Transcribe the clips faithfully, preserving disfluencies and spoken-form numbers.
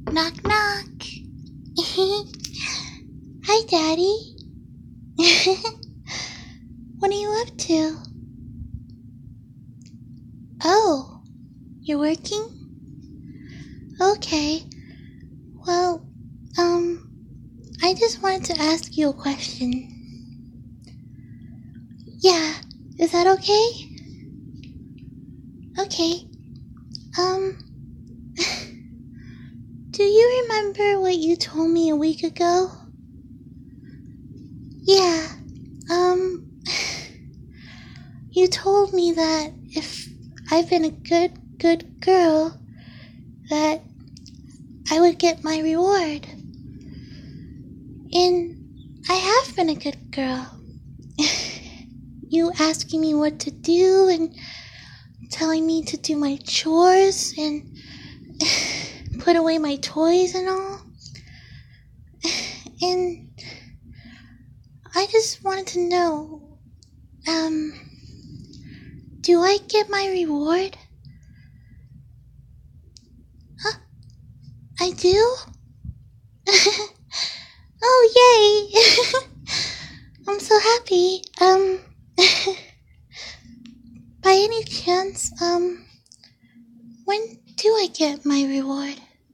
Knock, knock. Hi, Daddy. What are you up to? Oh, you're working? Okay. Well, um, I just wanted to ask you a question. Yeah, is that okay? Okay. Um, do you remember what you told me a week ago? Yeah, um, you told me that if I've been a good, good girl, that I would get my reward. And I have been a good girl. You asking me what to do and telling me to do my chores and put away my toys and all. And I just wanted to know, um, do I get my reward? Huh? I do? Oh, yay! I'm so happy. Um, by any chance, um, when do I get my reward?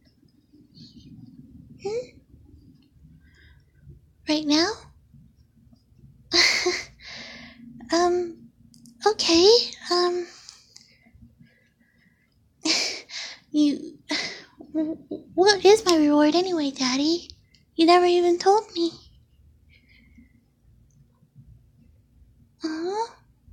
Hmm? Right now? um, okay, um, you, what is my reward anyway, Daddy? You never even told me. Uh-huh.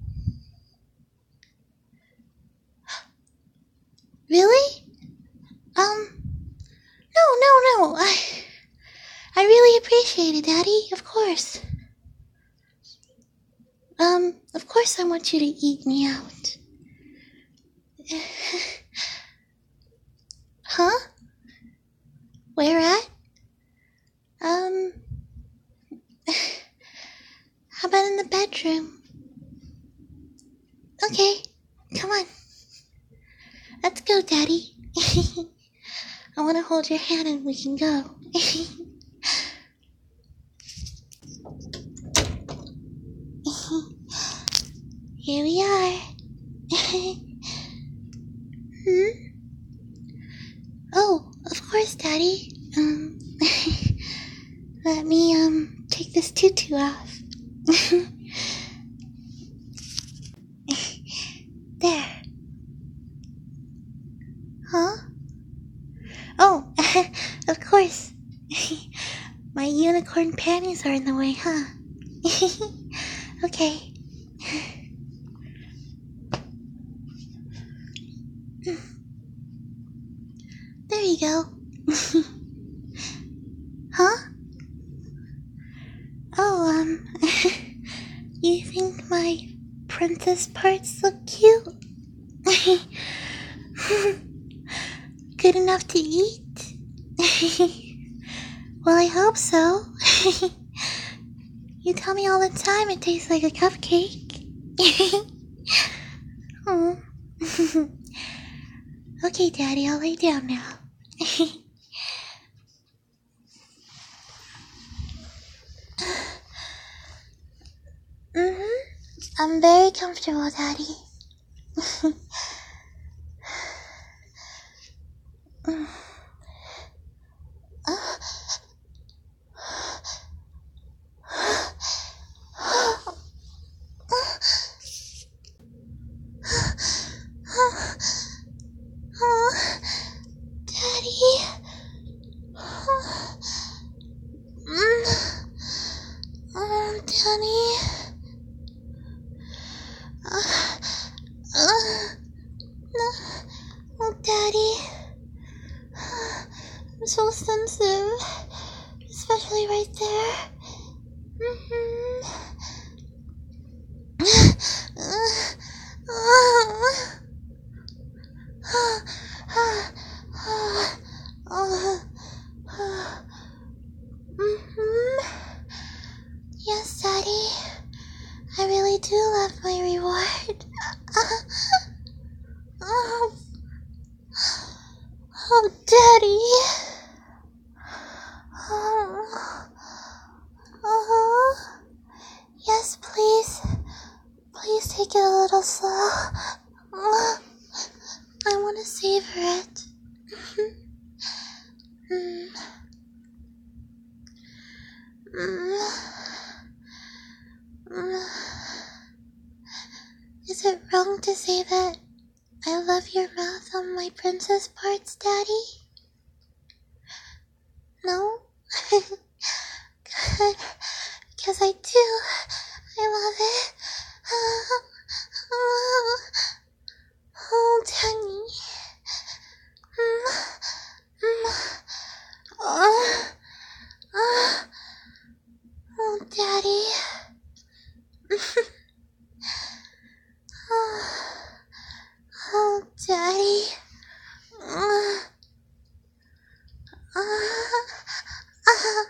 Really? Um, no, no, no, I, I really appreciate it, Daddy, of course. Um, of course I want you to eat me out. Huh? Where at? Um, how about in the bedroom? Okay, come on. Let's go, Daddy. I want to hold your hand and we can go. Here we are. Hmm? Oh, of course, Daddy. Um, let me, um, take this tutu off. There. Huh? Oh, of course. My unicorn panties are in the way, huh? Okay. There you go. Huh? Oh, um, you think my princess parts look cute? Good enough to eat? Well, I hope so. You tell me all the time it tastes like a cupcake. Oh. Okay, Daddy, I'll lay down now. Mm-hmm. I'm very comfortable, Daddy. Daddy. Oh, Daddy. Oh, Daddy. I'm so sensitive, especially right there. Mm-hmm. Mm-hmm. Yes, Daddy. I really do love my reward. Oh, oh, Daddy. want to say that I love your mouth on my princess parts, Daddy? No? Good. Because I do. I love it. Oh, oh Daddy. Mm, mm. Oh, oh, oh, Daddy. oh, oh, Daddy. Uh, uh, uh,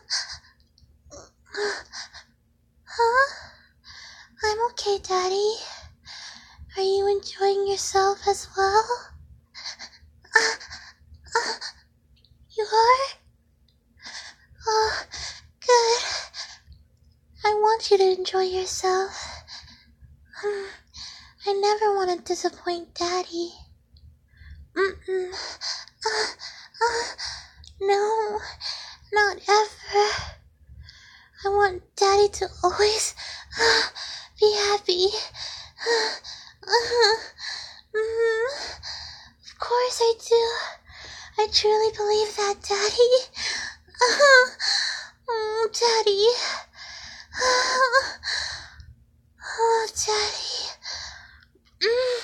huh? I'm okay, Daddy. Are you enjoying yourself as well? Uh, uh, you are? Oh, good. I want you to enjoy yourself. Um, I never want to disappoint Daddy. Mm-mm. Uh, uh, no, not ever. I want Daddy to always uh, be happy. Uh, uh, mm, of course I do. I truly believe that, Daddy. Uh, oh, Daddy. Uh, oh, Daddy. Mm.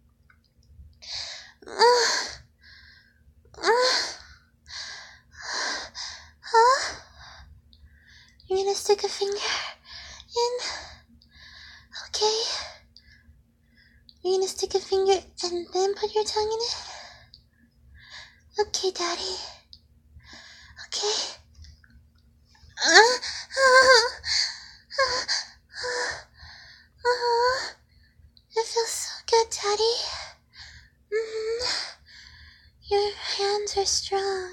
Uh, uh, huh? You're gonna stick a finger in? Okay. You're gonna stick a finger and then put your tongue in it? Okay, Daddy. Okay. Uh, uh, uh, uh, uh, it feels so good, Daddy. Mm, your hands are strong.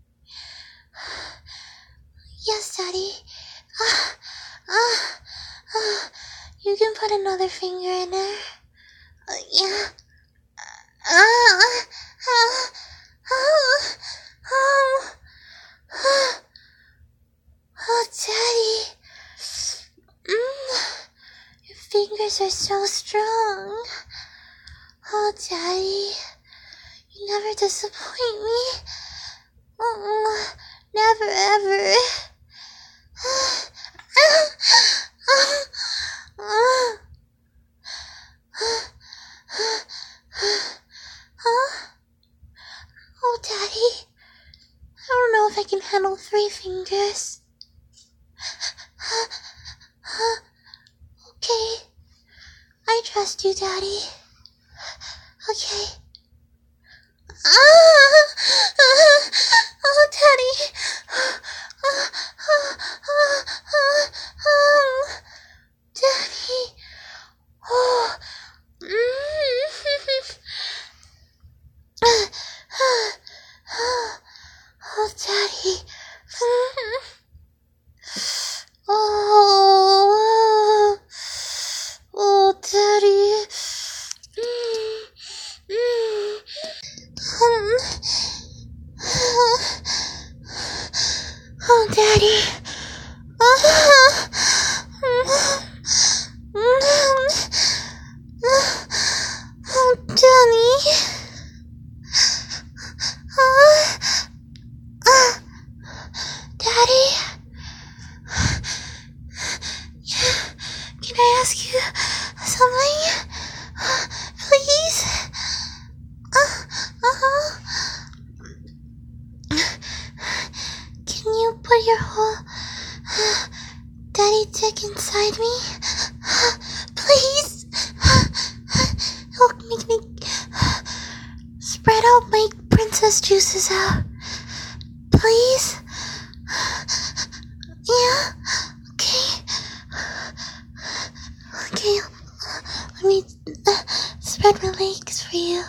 Yes, Daddy. Uh, uh, uh, you can put another finger in there. Uh, yeah. Uh, uh, uh, uh, oh, uh, oh, Daddy. Mm, your fingers are so strong. Oh, Daddy. You never disappoint me. Oh, never ever. Oh, Daddy. I don't know if I can handle three fingers. Okay. I trust you, Daddy. Okay. Ah! Oh, Daddy. Oh, oh, oh, oh, oh. Daddy. Oh. Mm. Oh, Daddy. Oh. Oh, Daddy. Oh, Daddy. Oh, Daddy. Daddy. Can I ask you something? Please? Uh, uh-huh. Can you put your whole uh, daddy dick inside me? Uh, please? Uh, it'll make me uh, spread out my princess juices out. Please? Yeah? Okay. Okay, let me uh, spread my legs for you.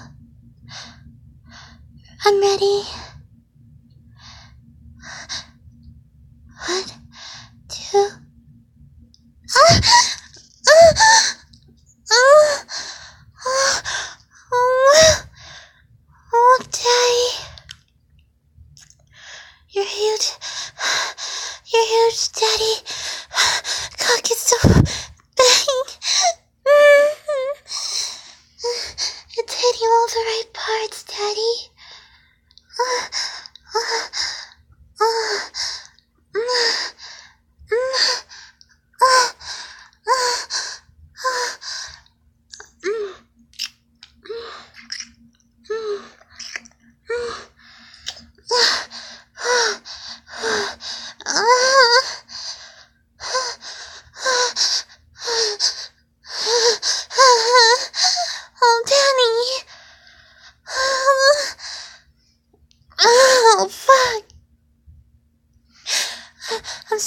I'm ready. One, two. Ah! Ah! Ah! Ah! Oh, oh, Daddy. You're huge. You're huge, Daddy. Cock is so big.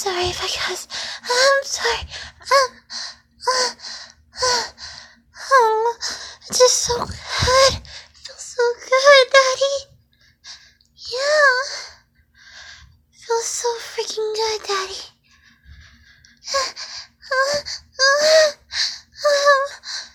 sorry if I cuss. I'm sorry. Um, uh, uh, oh, it's just so good. It feels so good, Daddy. Yeah. It feels so freaking good, Daddy. Uh, uh, uh,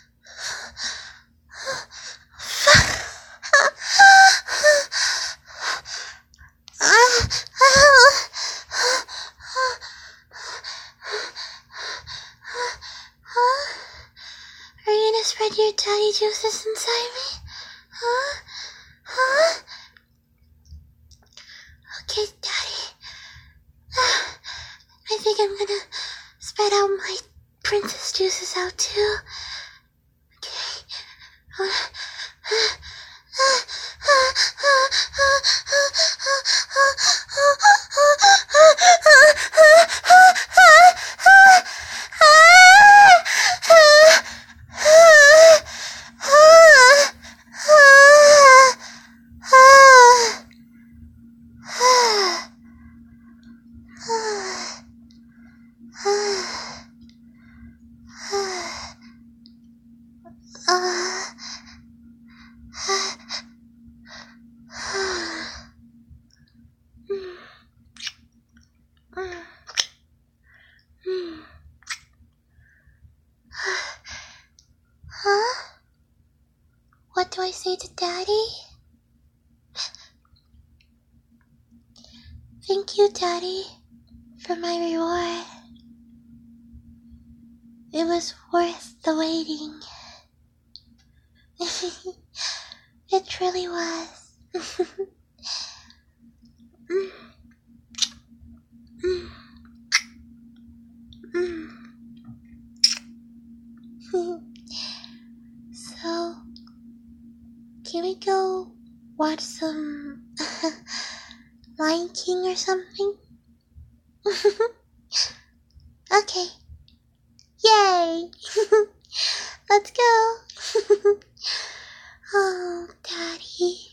Are you gonna spread your daddy juices inside me? Huh? Huh? Okay, Daddy. I think I'm gonna spread out my princess juices out too. Okay. Huh? What do I say to Daddy? Thank you, Daddy, for my reward. It was worth the waiting. It truly was. mm. Mm. Mm. So, can we go watch some Lion King or something? Okay. Yay! Let's go! Oh, Daddy.